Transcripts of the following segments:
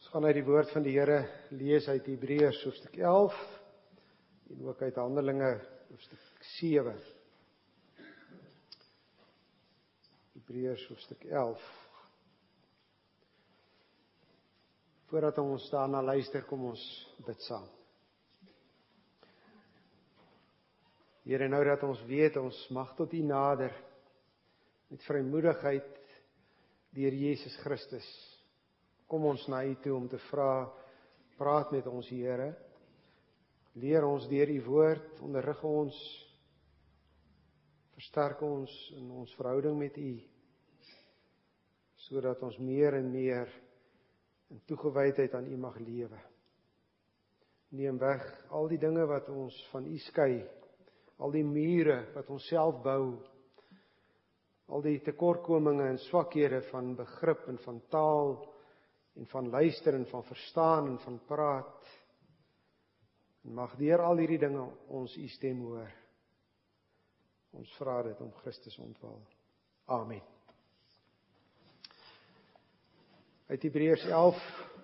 Ons gaan uit die woord van die Here lees uit Hebreërs hoofstuk 11 en ook uit Handelinge hoofstuk 7. Hebreërs hoofstuk 11. Voordat ons daarna luister, kom ons bid saam. Here, nou dat ons weet, ons mag tot U nader met vrymoedigheid deur Jesus Christus. Kom ons na U toe om te vra, praat met ons, Here. Leer ons deur U woord, onderrig ons, versterk ons in ons verhouding met U, sodat ons meer en meer in toegewydheid aan U mag lewe. Neem weg al die dinge wat ons van U skei, al die mure wat ons self bou, al die tekortkominge en swakhede van begrip en van taal, en van luister en van verstaan en van praat. En mag deur al hierdie dinge ons U stem hoor. Ons vra dit om Christus ontwil. Amen. Uit Hebreërs 11,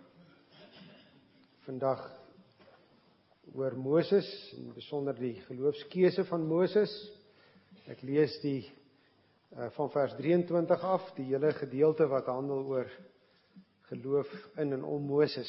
vandag oor Moses, en besonder die geloofskeuse van Moses. Ek lees van vers 23 af, die hele gedeelte wat handel oor geloof in en om Moses.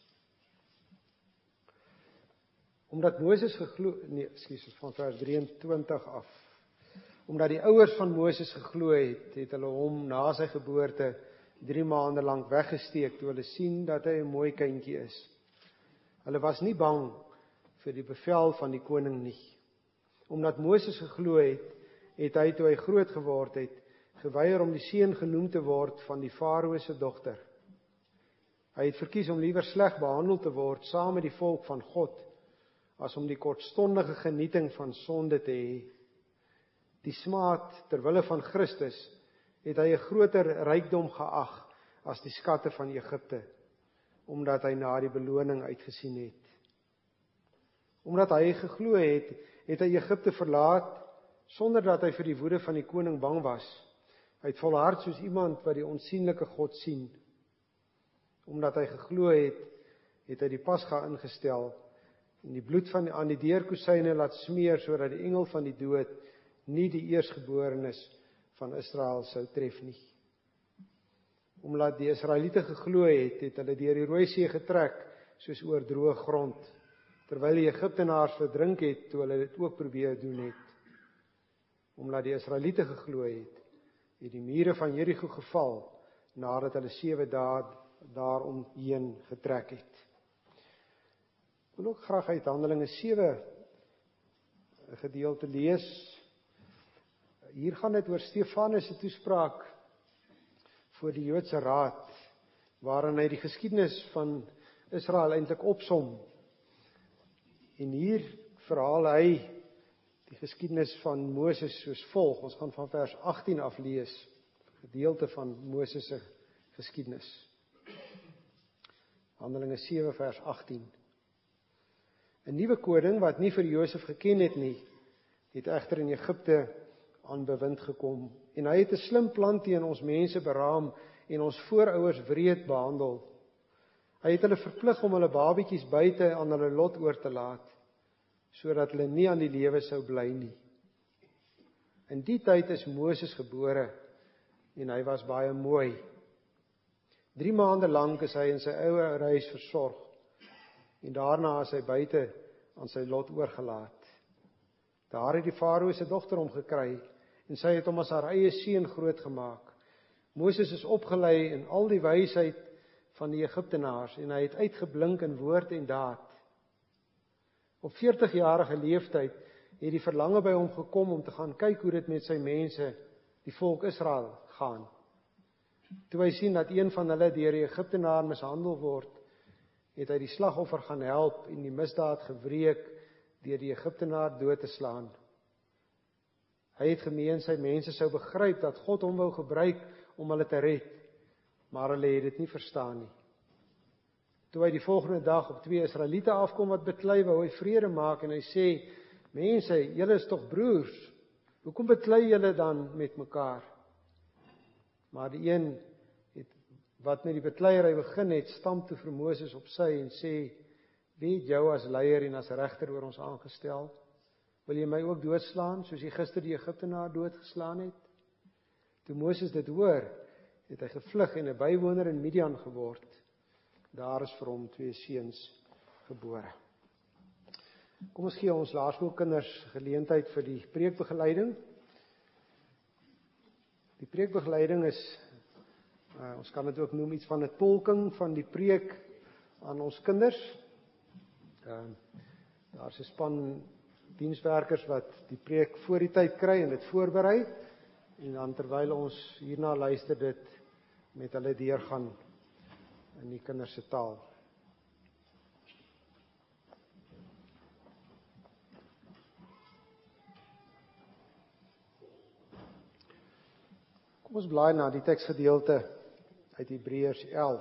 Omdat Moses van vers 23 af. Omdat die ouers van Moses geglo het, het hulle hom na sy geboorte 3 maande lank weggesteek, toe hulle sien dat hy 'n mooi kindjie is. Hulle was nie bang vir die bevel van die koning nie. Omdat Moses geglo het, het hy, toe hy groot geword het, geweier om die seun genoem te word van die Farao se dogter. Hy het verkies om liewer sleg behandel te word saam met die volk van God, as om die kortstondige genieting van sonde te hê. Die smaad ter wille van Christus het hy 'n groter rykdom geag as die skatte van Egipte, omdat hy na die beloning uitgesien het. Omdat hy geglo het, het hy Egipte verlaat, sonder dat hy vir die woede van die koning bang was. Hy het volhard soos iemand wat die onsigbare God sien. Omdat hy geglo het, het hy die Pasga ingestel en die bloed aan die deurkosyne laat smeer, sodat die engel van die dood nie die eersgeborenes van Israel sou tref nie. Omdat die Israeliete geglo het, het hulle deur die Rooi See getrek, soos oor droë grond, terwyl die Egiptenaars verdrink het, toe hulle dit ook probeer doen het. Omdat die Israeliete geglo het, het die mure van Jerigo geval, nadat hulle 7 dae daaromheen getrek het. Ek wil ook graag uit Handelinge 7 'n gedeelte lees. Hier gaan dit oor Stefanus se toespraak voor die Joodse Raad, waarin hy die geskiedenis van Israel eintlik opsom. En hier verhaal hy die geskiedenis van Moses soos volg. Ons gaan van vers 18 af lees, gedeelte van Moses se geskiedenis. Handelinge 7 vers 18. 'n Nuwe koning wat nie vir Josef geken het nie, het egter in Egipte aan bewind gekom, en hy het 'n slim plan teen ons mense beraam en ons voorouers wreed behandel. Hy het hulle verplig om hulle babietjies buite aan hulle lot oor te laat, sodat hulle nie aan die lewe sou bly nie. In die tyd is Moses gebore, en hy was baie mooi. 3 maande lank is hy in sy ouerhuis versorg, en daarna is hy buite aan sy lot oorgelaat. Daar het die Farao se dogter hom gekry, en sy het hom as haar eie seun grootgemaak. Moses is opgelei in al die wysheid van die Egiptenaars, en hy het uitgeblink in woord en daad. Op 40-jarige leeftyd het die verlange by hom gekom om te gaan kyk hoe dit met sy mense, die volk Israel, gaan. Toe hy sien dat een van hulle deur die Egiptenaar mishandel word, het hy die slagoffer gaan help en die misdaad gewreek deur die Egiptenaar dood te slaan. Hy het gemeen sy mense sou begryp dat God hom wou gebruik om hulle te red, maar hulle het dit nie verstaan nie. Toe hy die volgende dag op 2 Israeliete afkom wat beklei, wou hy vrede maak, en hy sê: "Mense, julle is tog broers, hoekom beklei julle dan met mekaar?" Maar die een wat met die bekleierery begin het, stamp toe vir Moses op sy en sê, wie het jou as leier en as regter oor ons aangestel? Wil jy my ook doodslaan, soos jy gister die Egiptenaar doodgeslaan het? Toe Moses dit hoor, het hy gevlug en 'n bywoner in Midian geword. Daar is vir hom 2 seuns gebore. Kom ons gee ons laerskoolkinders geleentheid vir die preekbegeleiding. Die preekbegeleiding is, ons kan dit ook noem iets van 'n tolking van die preek aan ons kinders. Daar is 'n span dienswerkers wat die preek voor die tyd kry en dit voorberei, en dan terwyl ons hierna luister, dit met hulle deurgaan in die kinders se taal. Kom ons blaai na die teksgedeelte uit Hebreërs 11.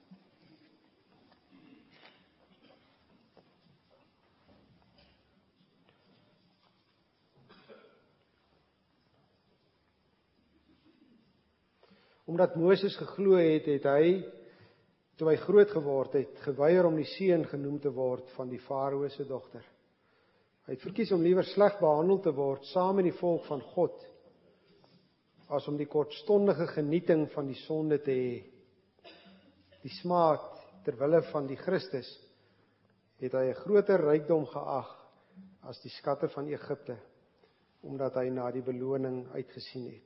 Omdat Moses geglo het, het hy, toe hy groot geword het, geweier om die seun genoem te word van die Farao se dogter. Hy het verkies om liewer sleg behandel te word saam met die volk van God, as om die kortstondige genieting van die sonde te hê. Die smaad ter wille van die Christus het hy 'n groter rykdom geag as die skatte van Egipte, omdat hy na die beloning uitgesien het.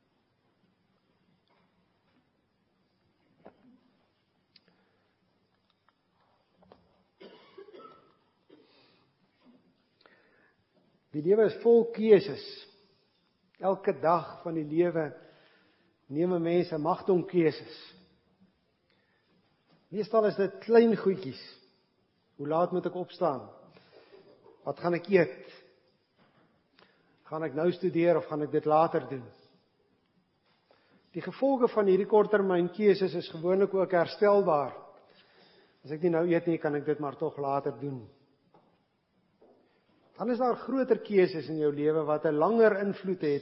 Die lewe is vol keuses. Elke dag van die lewe neem 'n mens 'n magdom keuses. Meestal is dit klein goedjies. Hoe laat moet ek opstaan? Wat gaan ek eet? Gaan ek nou studeer of gaan ek dit later doen? Die gevolge van hierdie korttermyn keuses is gewoonlik ook herstelbaar. As ek nie nou eet nie, kan ek dit maar tog later doen. Dan is daar groter keuses in jou lewe wat 'n langer invloed het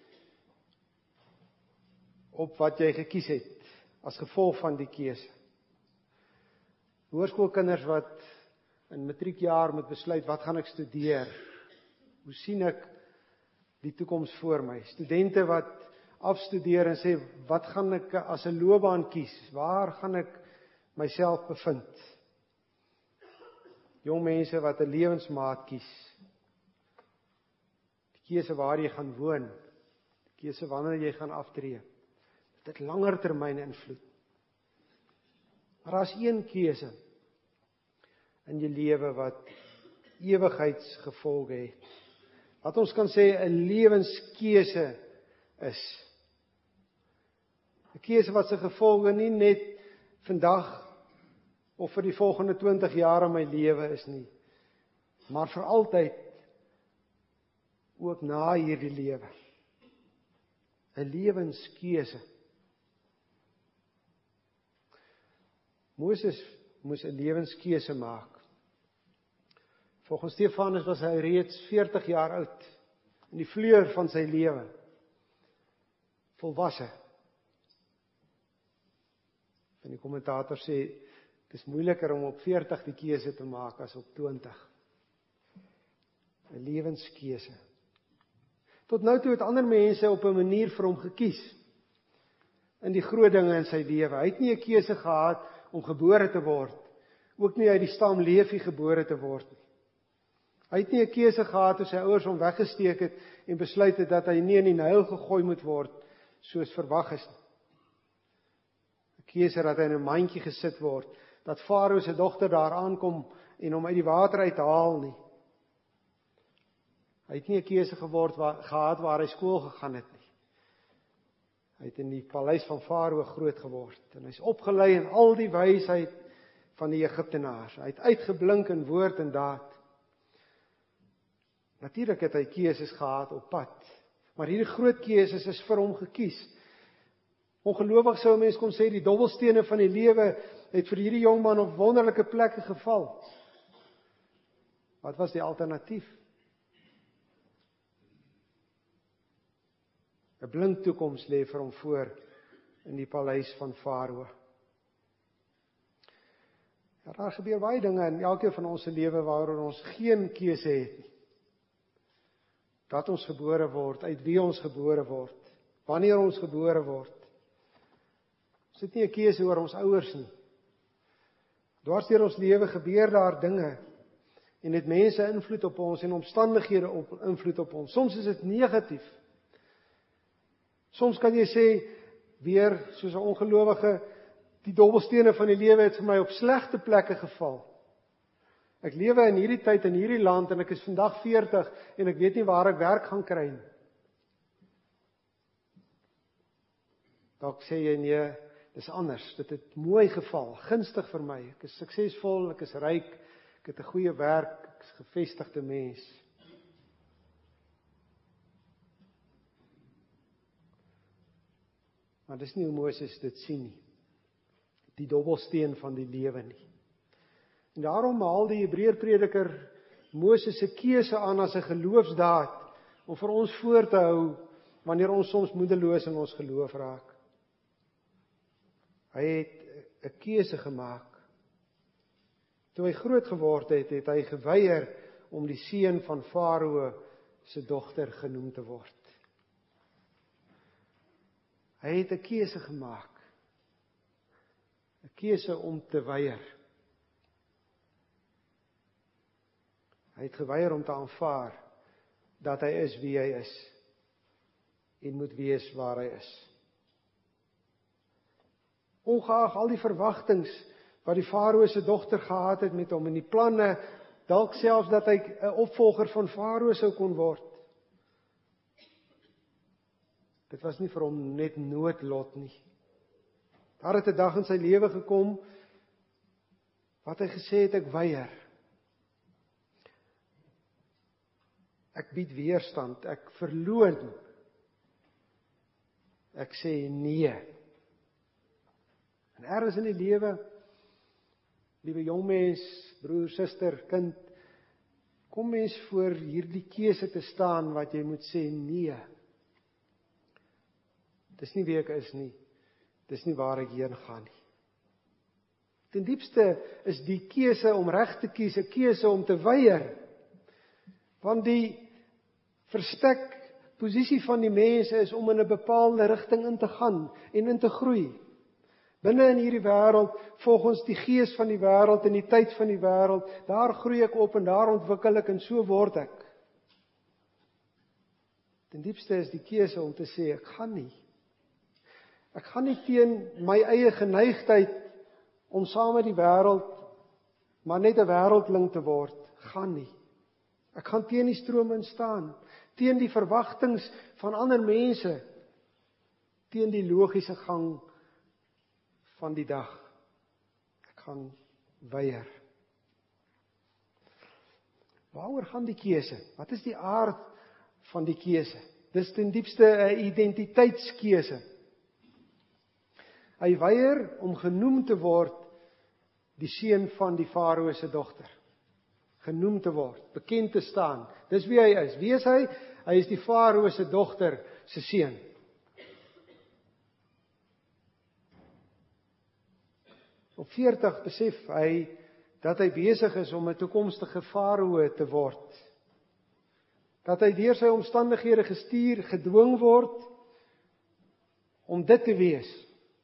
op wat jy gekies het as gevolg van die keuse. Hoërskoolkinders wat in matriekjaar moet besluit, wat gaan ek studeer? Hoe sien ek die toekoms voor my? Studente wat afstudeer en sê, wat gaan ek as 'n loopbaan kies? Waar gaan ek myself bevind? Jong mense wat 'n lewensmaat kies. Keuse waar jy gaan woon, keuse wanneer jy gaan aftree, dit langer termyn invloed. Maar daar is een keuse in jou lewe wat ewigheidsgevolge het. Wat ons kan sê 'n lewenskeuse is. 'n Keuse wat se gevolge nie net vandag of vir die volgende 20 jaar in my lewe is nie, maar vir altyd, ook na hierdie lewe. 'n Lewenskeuse. Moses moes 'n lewenskeuse maak. Volgens Stefanus was hy reeds 40 jaar oud, in die vleur van sy lewe. Volwasse. En die kommentator sê, dit is moeiliker om op 40 die keuse te maak as op 20. 'n Lewenskeuse. Tot nou toe het ander mense op 'n manier vir hom gekies in die groot dinge in sy lewe. Hy het nie 'n keuse gehad om gebore te word, ook nie uit die stam Levi gebore te word nie. Hy het nie 'n keuse gehad toe sy ouers hom weggesteek het en besluit het dat hy nie in die Nyl gegooi moet word soos verwag is nie. 'n Keuse dat hy in 'n mandjie gesit word, dat Farao se dogter daar aankom en hom uit die water uithaal nie. Hy het nie 'n keuse gehad waar hy skool gegaan het nie. Hy het in die paleis van Farao groot geword en hy's opgelei in al die wysheid van die Egiptenaars. Hy het uitgeblink in woord en daad. Natuurlik het hy keuses gehad op pad, maar hierdie groot keuses is vir hom gekies. Ongelowig sou 'n mens kon sê die dobbelstene van die lewe het vir hierdie jong man op wonderlike plekke geval. Wat was die alternatief? 'n blink toekoms lê vir hom voor in die paleis van Farao. Ja, daar gebeur baie dinge in elkeen van ons se lewe waaroor ons geen keuse het nie. Dat ons gebore word, uit wie ons gebore word, wanneer ons gebore word. Ons het nie 'n keuse oor ons ouers nie. Dwars deur ons lewe gebeur daar dinge en het mense invloed op ons en omstandighede invloed op ons. Soms is dit negatief. Soms kan jy sê, weer soos 'n ongelowige, die dobbelstene van die lewe het vir my op slegte plekke geval. Ek lewe in hierdie tyd, in hierdie land, en ek is vandag 40, en ek weet nie waar ek werk gaan kry nie. Dalk sê jy, nee, dis anders, dit het mooi geval, gunstig vir my, ek is suksesvol, ek is ryk, ek het 'n goeie werk, ek is 'n gevestigde mens. Maar dis nie hoe Moses dit sien nie. Die dobbelsteen van die lewe nie. En daarom haal die Hebreërprediker Moses se keuse aan as 'n geloofsdaad om vir ons voor te hou wanneer ons soms moedeloos in ons geloof raak. Hy het 'n keuse gemaak. Toe hy groot geword het, het hy geweier om die seun van Farao se dogter genoem te word. Hy het 'n keuse gemaak. 'n Keuse om te weier. Hy het geweier om te aanvaar dat hy is wie hy is en moet wees waar hy is. Ongeag al die verwagtings wat die Farao se dogter gehad het met hom en die planne, dalk selfs dat hy 'n opvolger van Farao sou kon word. Dit was nie vir hom net noodlot nie. Daar het 'n dag in sy lewe gekom wat hy gesê het, ek weier. Ek bied weerstand, ek verloon. Ek sê nee. En ergens in die lewe, liewe jong mens, broer, suster, kind, kom mens voor hierdie keuse te staan wat jy moet sê nee. Dis nie wie ek is nie. Dis nie waar ek heen gaan nie. Ten diepste is die keuse om reg te kies 'n keuse om te weier. Want die verstek posisie van die mense is om in 'n bepaalde rigting in te gaan en in te groei. Binne in hierdie wêreld, volgens die gees van die wêreld en die tyd van die wêreld, daar groei ek op en daar ontwikkel ek en so word ek. Ten diepste is die keuse om te sê, ek gaan nie. Ek gaan nie teen my eie geneigtheid om saam met die wêreld, maar net 'n wêreldling te word, gaan nie. Ek gaan teen die stroom in staan, teen die verwagtings van ander mense, teen die logiese gang van die dag. Ek gaan weier. Waaroor gaan die keuse? Wat is die aard van die keuse? Dis ten diepste 'n identiteitskeuse. Hy weier om genoem te word die seun van die Farao se dogter. Genoem te word, bekend te staan. Dis wie hy is. Wie is hy? Hy is die Farao se dogter se seun. Op 40 besef hy dat hy besig is om 'n toekomstige Farao te word. Dat hy deur sy omstandighede gestuur, gedwing word om dit te wees.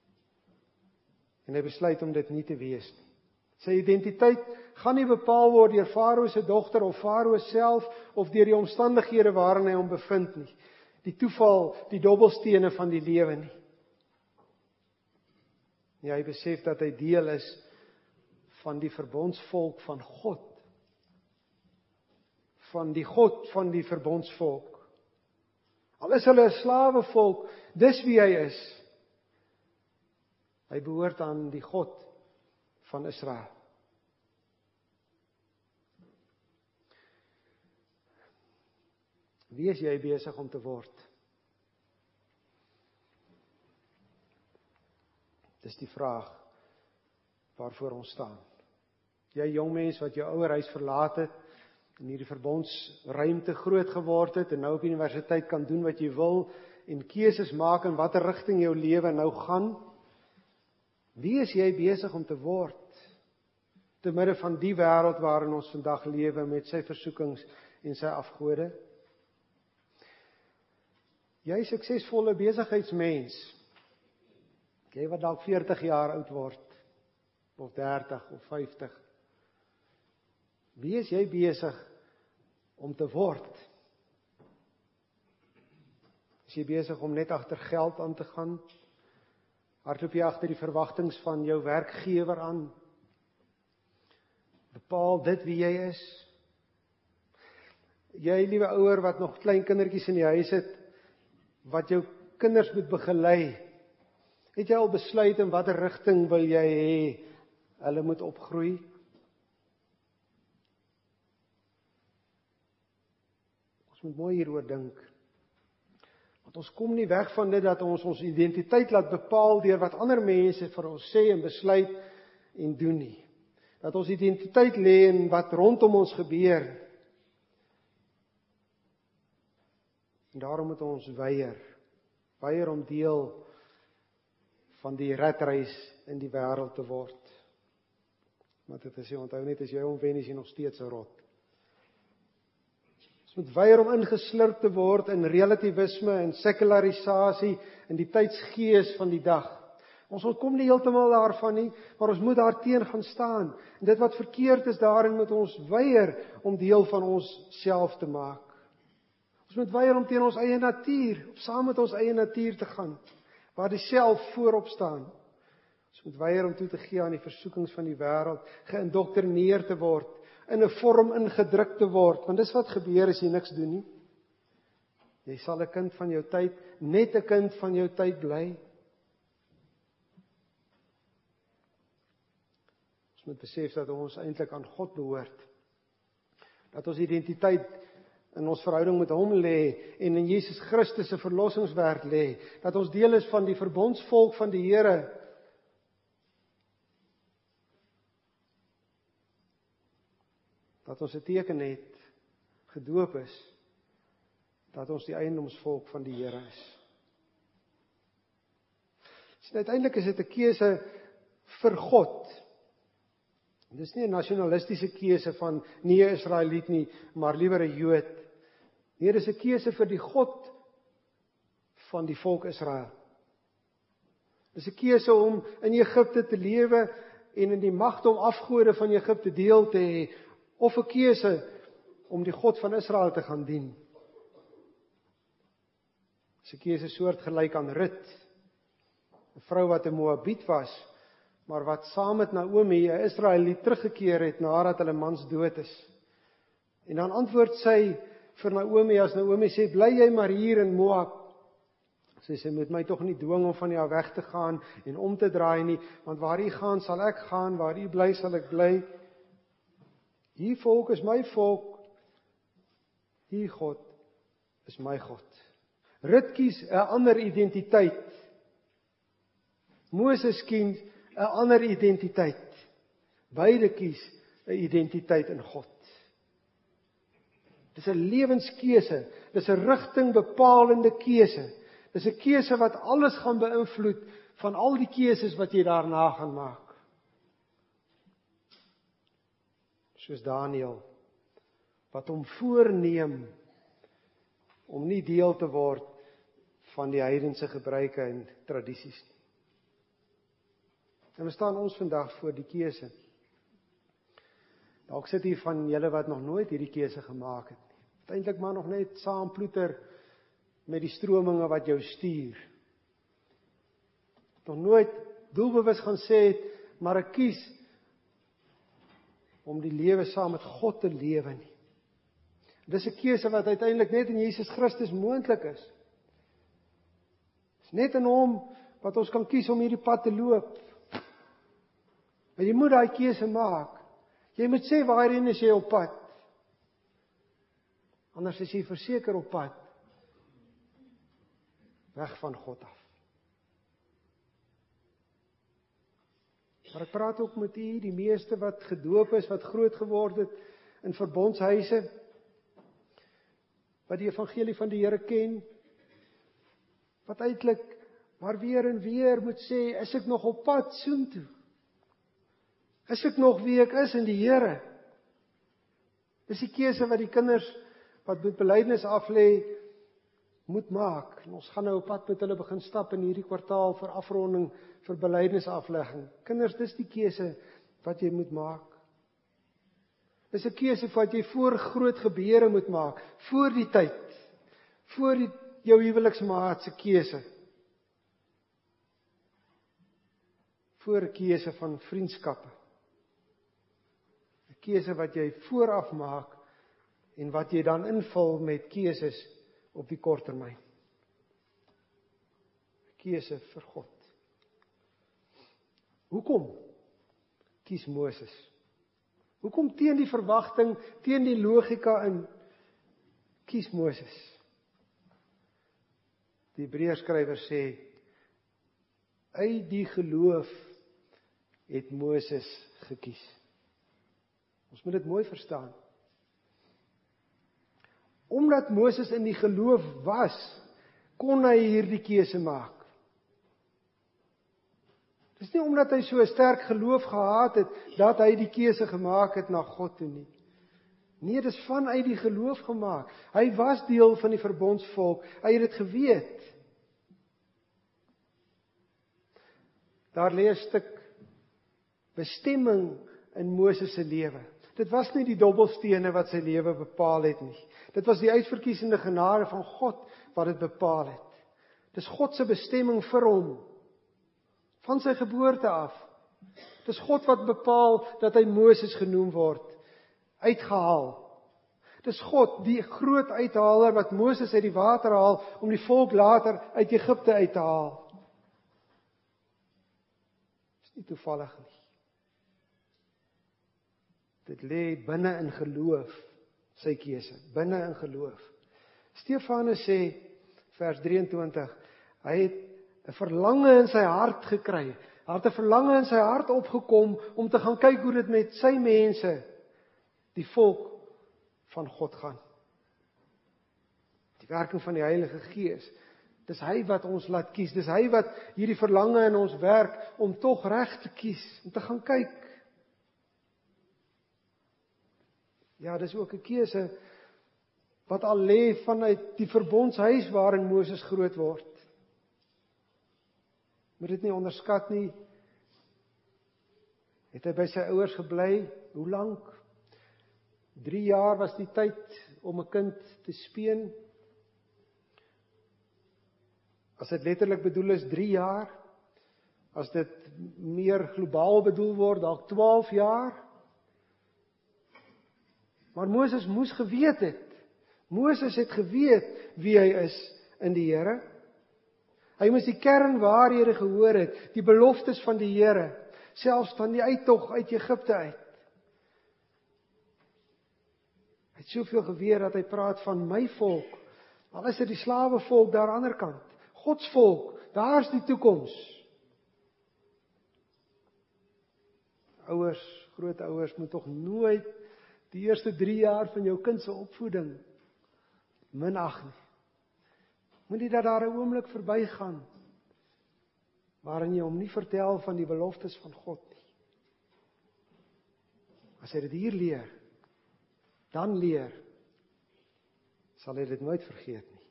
En hy besluit om dit nie te wees nie. Sy identiteit gaan nie bepaal word deur Farao se dogter of Farao self of deur die omstandighede waarin hy hom bevind nie. Die toeval, die dobbelstene van die lewe nie. Ja, hy besef dat hy deel is van die verbondsvolk van God. Van die God van die verbondsvolk. Al is hulle 'n slawevolk, dis wie hy is. Hy behoort aan die God van Israel. Wie is jy besig om te word? Dis die vraag waarvoor ons staan. Jy jong mens wat jou ouerhuis verlaat het, in hierdie verbondsruimte groot geword het, en nou op universiteit kan doen wat jy wil, en keuses maak in watter rigting jou lewe nou gaan. Wie is jy besig om te word? te midde van die wêreld waarin ons vandag lewe met sy versoekings en sy afgode. Jy suksesvolle besigheidsmens, jy wat dalk 40 jaar oud word, of 30 of 50. Wie is jy besig om te word? Is jy besig om net agter geld aan te gaan? Hardloop jy agter die verwagtinge van jou werkgewer aan? Bepaal dit wie jy is? Jy liewe ouer wat nog klein kindertjies in die huis het, wat jou kinders moet begelei, het jy al besluit in watter rigting wil jy hê hulle moet opgroei? Ons moet mooi hieroor dink. Want ons kom nie weg van dit dat ons ons identiteit laat bepaal deur wat ander mense vir ons sê en besluit en doen nie. Dat ons identiteit lê in wat rondom ons gebeur. En daarom moet ons weier om deel van die ratreis in die wêreld te word. Maar dit is, onthou net, as jy hom wen, is jy nog steeds 'n rot. Ons moet weier om ingeslurp te word in relativisme en sekularisasie in die tydsgees van die dag. Ons ontkom nie heeltemal daarvan nie, maar ons moet daarteen gaan staan. En dit wat verkeerd is daarin, moet ons weier om deel van ons self te maak. Ons moet weier om teen ons eie natuur, of saam met ons eie natuur te gaan, waar die self voorop staan. Ons moet weier om toe te gee aan die versoekings van die wêreld, geïndoktrineer te word, in 'n vorm ingedruk te word, want dis wat gebeur as jy niks doen nie. Jy sal 'n kind van jou tyd, net 'n kind van jou tyd bly. Ons moet besef dat ons eintlik aan God behoort. Dat ons identiteit in ons verhouding met hom lê en in Jesus Christus se verlossingswerk lê. Dat ons deel is van die verbondsvolk van die Here. Dat ons 'n teken het, gedoop is, dat ons die eiendomsvolk van die Here is. So uiteindelik is dit 'n keuse vir God. Dit is nie 'n nasionalistiese keuse van nie 'n Israeliet nie, maar liewer 'n Jood. Nee, dit is 'n keuse vir die God van die volk Israel. Dit is 'n keuse om in Egipte te lewe en in die magte om afgode van Egipte deel te hê, of 'n keuse om die God van Israel te gaan dien. Dit is 'n keuse soortgelyk aan Rut, 'n vrou wat 'n Moabiet was, maar wat saam met Naomi, 'n Israeliet, teruggekeer het nadat hulle mans dood is. En dan antwoord sy vir Naomi, as Naomi sê, bly jy maar hier in Moab. Sy moet my tog nie dwing om van jou weg te gaan en om te draai nie, want waar u gaan sal ek gaan, waar u bly sal ek bly. Die volk is my volk, die God is my God. Rut kies 'n ander identiteit. Moses kies 'n ander identiteit. Beide kies 'n identiteit in God. Dis 'n lewenskeuse, dis 'n rigtingbepalende keuse. Dis 'n keuse wat alles gaan beïnvloed van al die keuses wat jy daarna gaan maak. Soos Daniël, wat hom voorneem om nie deel te word van die heidense gebruike en tradisies nie. En we staan ons vandag voor die keuse. Dalk sit hier van julle wat nog nooit hierdie keuse gemaak het nie. Uiteindelik maar nog net saam ploeter met die strominge wat jou stuur. Nog nooit doelbewus gaan sê het, maar ek kies om die lewe saam met God te lewe nie. Dis 'n keuse wat uiteindelik net in Jesus Christus moontlik is. Dis net in hom wat ons kan kies om hierdie pad te loop. Maar jy moet daai keuse maak. Jy moet sê waarheen is jy op pad? Anders is jy verseker op pad weg van God af. Maar ek praat ook met u, die meeste wat gedoop is, wat groot geword het in verbondshuise, wat die evangelie van die Here ken, wat eintlik maar weer en weer moet sê, is ek nog op pad soontoe? Is ek nog wie ek is in die Here? Dis die keuse wat die kinders wat met belydenis aflê moet maak. En ons gaan nou op pad met hulle begin stap in hierdie kwartaal vir afronding vir belydenisaflegging. Kinders, dis die keuse wat jy moet maak. Dis 'n keuse wat jy voor groot gebeure moet maak, voor die tyd, voor jou huweliksmaat se keuse. Voor 'n keuse van vriendskappe. 'n Keuse wat jy vooraf maak en wat jy dan invul met keuses op die kort termyn. 'n Keuse vir God. Hoekom kies Moses? Hoekom teen die verwagting, teen die logika in kies Moses? Die Hebreërskrywer sê, uit die geloof het Moses gekies. Ons moet dit mooi verstaan. Omdat Moses in die geloof was, kon hy hierdie keuse maak. Dis nie omdat hy so 'n sterk geloof gehad het, dat hy die keuse gemaak het na God toe nie. Nee, dis vanuit die geloof gemaak. Hy was deel van die verbondsvolk, hy het dit geweet. Daar lê 'n stuk bestemming in Moses se lewe. Dit was nie die dobbelstene wat sy lewe bepaal het nie. Dit was die uitverkiesende genade van God wat dit bepaal het. Dis God se bestemming vir hom, van sy geboorte af. Dis God wat bepaal dat hy Moses genoem word, uitgehaal. Dis God, die groot uithaler wat Moses uit die water haal, om die volk later uit Egipte uit te haal. Dis nie toevallig nie. Dit lê binne in geloof, sy keuse, binne in geloof. Stefanus sê, vers 23, hy het 'n verlange in sy hart gekry. Hy het 'n verlange in sy hart opgekom om te gaan kyk hoe dit met sy mense, die volk van God gaan. Die werking van die Heilige Gees. Dis hy wat ons laat kies. Dis hy wat hierdie verlange in ons werk om tog reg te kies, om te gaan kyk. Ja, dis ook 'n keuse wat al lê vanuit die verbondshuis waarin Moses groot word. Moet dit nie onderskat nie. Het hy by sy ouers gebly? Hoe lank? 3 jaar was die tyd om 'n kind te speen. As dit letterlik bedoel is 3 jaar, as dit meer globaal bedoel word, dalk 12 jaar. Maar Moses moes geweet het. Moses het geweet wie hy is in die Here. Hy moes die kernwaarhede gehoor het, die beloftes van die Here, selfs van die uittog uit Egipte uit. Hy het soveel geweet dat hy praat van my volk. Al is dit die slawevolk daar aan die ander kant. Gods volk, daar's die toekoms. Ouers, grootouers moet tog nooit die eerste 3 jaar van jou kind se opvoeding minag nie. Moenie dat daar 'n oomblik verbygaan waarin jy hom nie vertel van die beloftes van God nie. As hy dit hier leer, dan leer, sal hy dit nooit vergeet nie.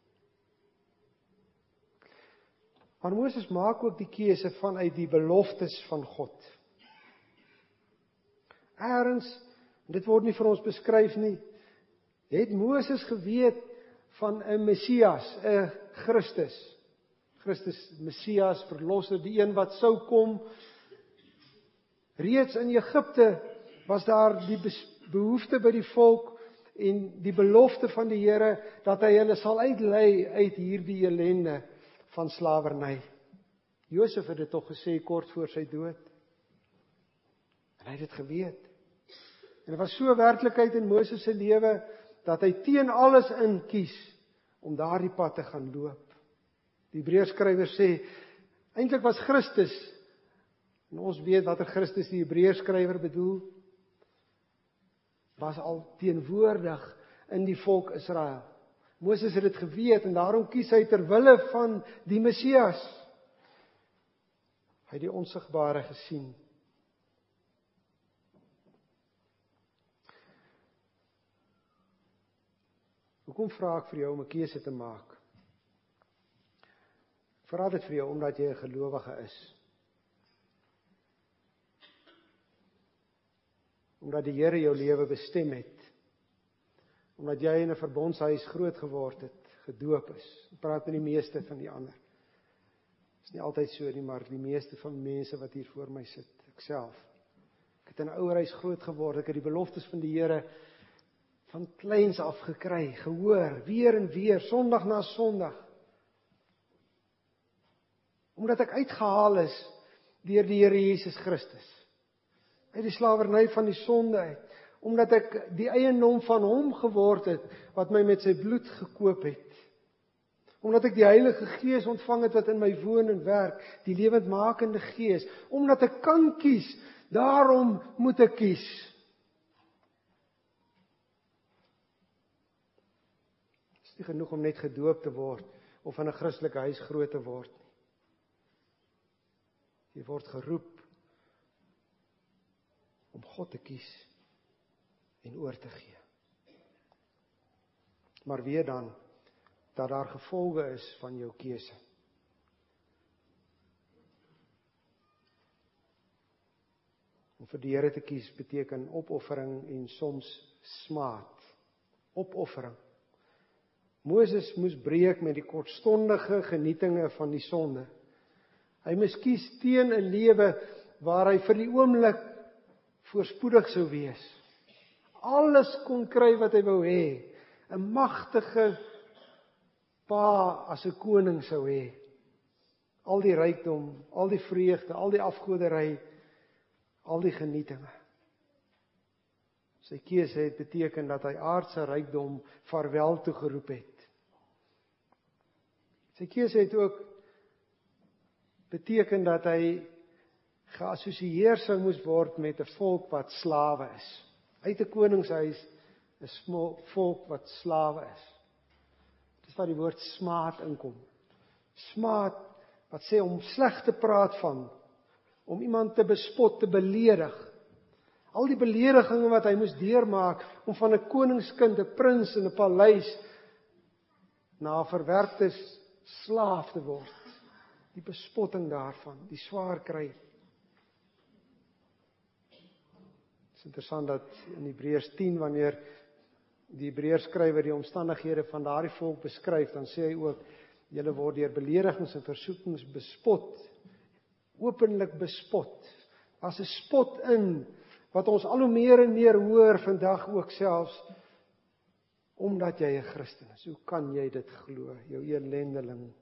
Maar Moses maak ook die keuse vanuit die beloftes van God. Eerens, dit word nie vir ons beskryf nie, het Moses geweet van 'n Messias, 'n Christus. Christus, Messias, verlosser, die een wat sou kom. Reeds in Egipte was daar die behoefte by die volk en die belofte van die Here dat hy hulle sal uitlei uit hierdie ellende van slawerny. Josef het dit tog gesê kort voor sy dood. En hy het dit geweet. En dit was so 'n werklikheid in Moses se lewe dat hy teen alles in kies om daardie pad te gaan loop. Die Hebreërskrywer sê, eintlik was Christus, en ons weet watter Christus die Hebreërskrywer bedoel, was al teenwoordig in die volk Israel. Moses het dit geweet en daarom kies hy ter wille van die Messias. Hy het die onsigbare gesien. Hoekom vra ek vir jou om 'n keuse te maak? Ek vra dit vir jou omdat jy 'n gelowige is. Omdat die Here jou lewe bestem het. Omdat jy in 'n verbondshuis groot geword het, gedoop is. Ek praat met die meeste van die ander. Dit is nie altyd so nie, maar die meeste van die mense wat hier voor my sit, ek self. Ek het in 'n ouerhuis groot geword, ek het die beloftes van die Here van kleins af gekry, gehoor, weer en weer, Sondag na Sondag. Omdat ek uitgehaal is deur die Here Jesus Christus. Uit die slawerny van die sonde uit. Omdat ek die eiendom van hom geword het, wat my met sy bloed gekoop het. Omdat ek die Heilige Gees ontvang het wat in my woon en werk, die lewendmakende Gees. Omdat ek kan kies, daarom moet ek kies. Het is nie genoeg om net gedoop te word, of in 'n Christelike huis groot te word nie. Jy word geroep om God te kies en oor te gee. Maar weet dan dat daar gevolge is van jou keuse. Om vir die Here te kies beteken opoffering en soms smaad. Opoffering. Moses moes breek met die kortstondige genietinge van die sonde. Hy moes kies teen 'n lewe waar hy vir die oomblik voorspoedig sou wees. Alles kon kry wat hy wou hê. 'n Magtige pa as 'n koning sou hê. Al die rykdom, al die vreugde, al die afgoderry, al die genietinge. Sy keuse het beteken dat hy aardse rykdom vaarwel toegeroep het. Sy keuse het ook beteken dat hy geassosieer sou moes word met 'n volk wat slawe is. Uit 'n koningshuis 'n volk wat slawe is. Dis waar die woord smaad inkom. Smaad wat sê om sleg te praat van, om iemand te bespot, te beledig. Al die beledigings wat hy moes deurmaak om van 'n koningskind, 'n prins in 'n paleis na 'n verwerpte slaaf te word. Die bespotting daarvan, die swaar kry. Het is interessant dat in Hebreërs 10, wanneer die Hebreërskrywer die omstandighede van daardie volk beskryf, dan sê hy ook, julle word deur beledigings en versoekings bespot, openlik bespot. As 'n spot in, wat ons al hoe meer en meer hoor vandag ook selfs, omdat jy 'n Christen is. Hoe kan jy dit glo, jou ellendeling?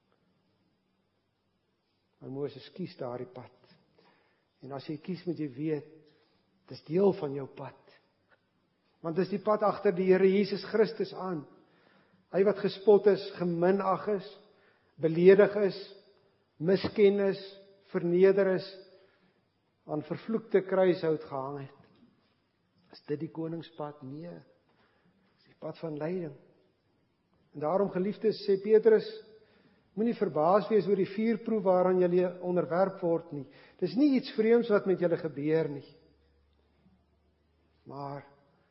Maar Moses kies daardie pad. En as jy kies, moet jy weet, dit is deel van jou pad. Want dit is die pad agter die Here Jesus Christus aan. Hy wat gespot is, geminag is, beledig is, misken is, verneder is, aan vervloekte kruishout gehang het. Is dit die koningspad? Nee. Dit is die pad van lyding. En daarom, geliefdes, sê Petrus, moenie verbaas wees oor die vuurproef waaraan julle onderwerp word nie. Dis nie iets vreemds wat met julle gebeur nie. Maar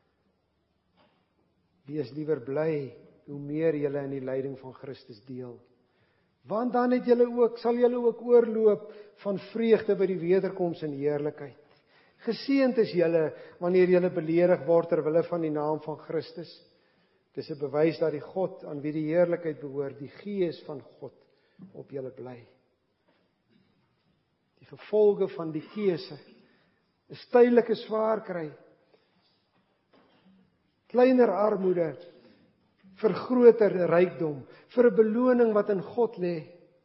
wees liewer bly hoe meer julle in die lyding van Christus deel. Want dan het sal julle ook oorloop van vreugde by die wederkoms in heerlikheid. Geseënd is julle wanneer julle beledig word ter wille van die naam van Christus. Dis 'n bewys dat die God aan wie die heerlikheid behoort, die Gees van God op julle bly. Die gevolge van die keuse is tydelike swaar kry, kleiner armoede, vir groter rykdom, vir 'n beloning wat in God lê,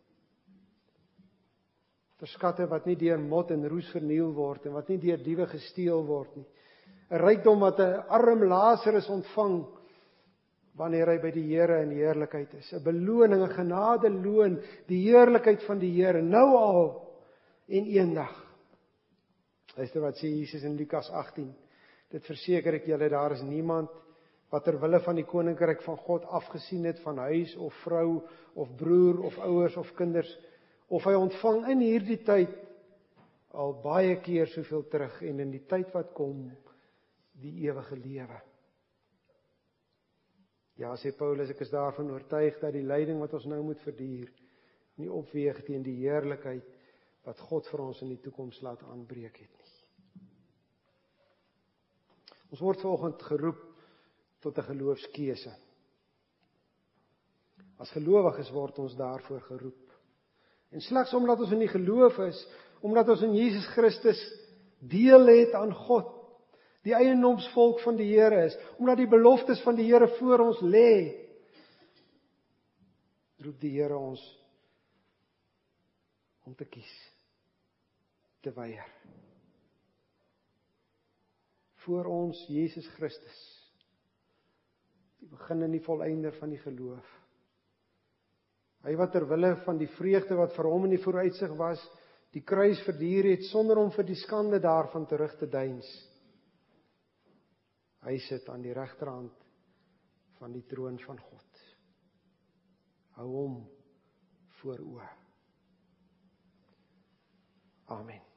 vir skatte wat nie deur mot en roes verniel word en wat nie deur diewe gesteel word nie. 'n Rykdom wat 'n arm Lazarus ontvang wanneer hy by die Here in heerlikheid is. 'n Beloning, 'n genadeloon, die heerlikheid van die Here nou al en eendag. Luister wat sê Jesus in Lukas 18. Dit verseker ek julle, daar is niemand wat ter wille van die koninkryk van God afgesien het van huis of vrou of broer of ouers of kinders, of hy ontvang in hierdie tyd al baie keer soveel terug en in die tyd wat kom die ewige lewe. Ja, sê Paulus, ek is daarvan oortuig dat die lyding wat ons nou moet verduur, nie opweeg teen die heerlikheid wat God vir ons in die toekoms laat aanbreek het nie. Ons word vanoggend geroep tot 'n geloofskeuse. As gelowiges word ons daarvoor geroep. En slegs omdat ons in die geloof is, omdat ons in Jesus Christus deel het aan God, die eiendomsvolk van die Here is, omdat die beloftes van die Here voor ons lê, roep die Here ons om te kies, te weier. Voor ons Jesus Christus, die begin en die volëinder van die geloof. Hy wat ter wille van die vreugde wat vir hom in die vooruitsig was, die kruis verduur het, sonder om vir die skande daarvan terug te deins. Hy sit aan die regterhand van die troon van God. Hou hom voor oë. Amen.